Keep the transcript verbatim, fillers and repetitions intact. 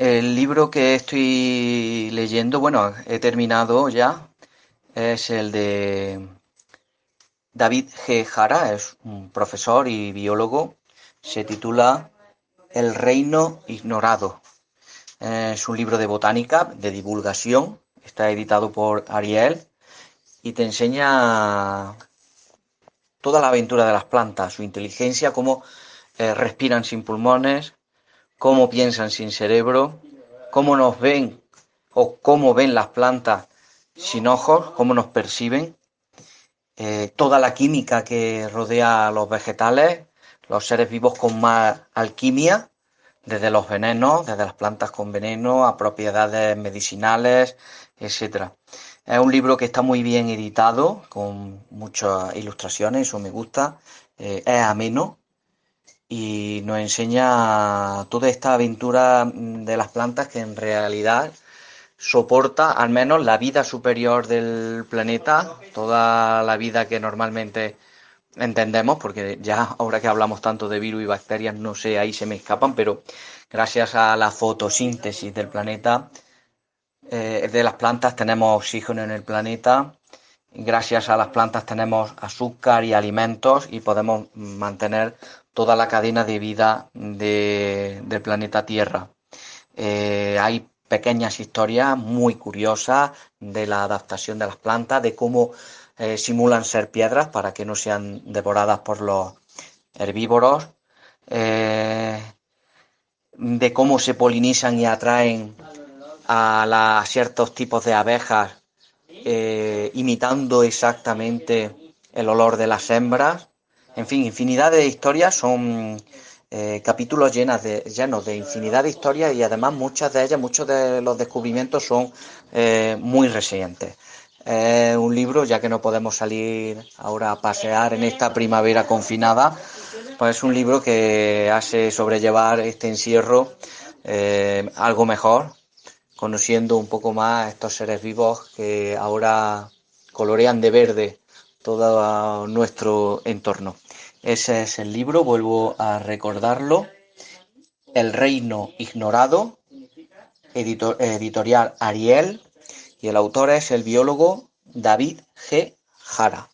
El libro que estoy leyendo, bueno, he terminado ya, es el de David G. Jara, es un profesor y biólogo. Se titula El reino ignorado. Es un libro de botánica, de divulgación. Está editado por Ariel y te enseña toda la aventura de las plantas, su inteligencia, cómo eh, respiran sin pulmones, cómo piensan sin cerebro, cómo nos ven o cómo ven las plantas sin ojos, cómo nos perciben, eh, toda la química que rodea a los vegetales, los seres vivos con más alquimia, desde los venenos, desde las plantas con veneno a propiedades medicinales, etcétera. Es un libro que está muy bien editado, con muchas ilustraciones, eso me gusta, eh, es ameno y nos enseña toda esta aventura de las plantas que en realidad soporta al menos la vida superior del planeta, toda la vida que normalmente entendemos, porque ya ahora que hablamos tanto de virus y bacterias, no sé, ahí se me escapan, pero gracias a la fotosíntesis del planeta, eh, de las plantas tenemos oxígeno en el planeta, gracias a las plantas tenemos azúcar y alimentos y podemos mantener toda la cadena de vida de, del planeta Tierra. Eh, hay pequeñas historias muy curiosas de la adaptación de las plantas, de cómo eh, simulan ser piedras para que no sean devoradas por los herbívoros, eh, de cómo se polinizan y atraen a, la, a ciertos tipos de abejas, eh, imitando exactamente el olor de las hembras. En fin, infinidad de historias, son eh, capítulos llenas de, llenos de infinidad de historias y además muchas de ellas, muchos de los descubrimientos son eh, muy recientes. Es un libro, ya que no podemos salir ahora a pasear en esta primavera confinada, pues es un libro que hace sobrellevar este encierro eh, algo mejor, conociendo un poco más a estos seres vivos que ahora colorean de verde todo nuestro entorno. Ese es el libro, vuelvo a recordarlo, El reino ignorado, editor, editorial Ariel, y el autor es el biólogo David G. Jara.